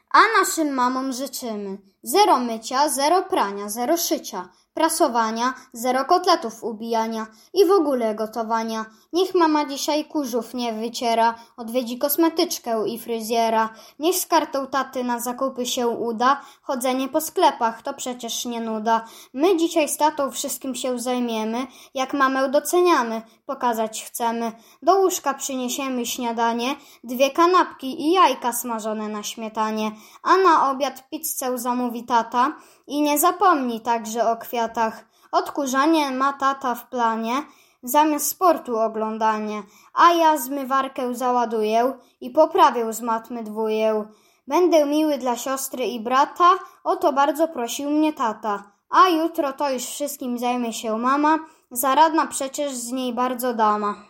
A naszym mamom życzymy 0 mycia, 0 prania, 0 szycia, prasowania, 0 kotletów ubijania i w ogóle gotowania. Niech mama dzisiaj kurzów nie wyciera, odwiedzi kosmetyczkę i fryzjera. Niech z kartą taty na zakupy się uda, chodzenie po sklepach to przecież nie nuda. My dzisiaj z tatą wszystkim się zajmiemy, jak mamę doceniamy, pokazać chcemy. Do łóżka przyniesiemy śniadanie, 2 kanapki i jajka smażone na śmietanie. A na obiad pizzę zamówi tata i nie zapomni także o kwiatach. Odkurzanie ma tata w planie, zamiast sportu oglądanie, a ja zmywarkę załaduję i poprawię z matmy 2. Będę miły dla siostry i brata, o to bardzo prosił mnie tata. A jutro to już wszystkim zajmie się mama, zaradna przecież z niej bardzo dama.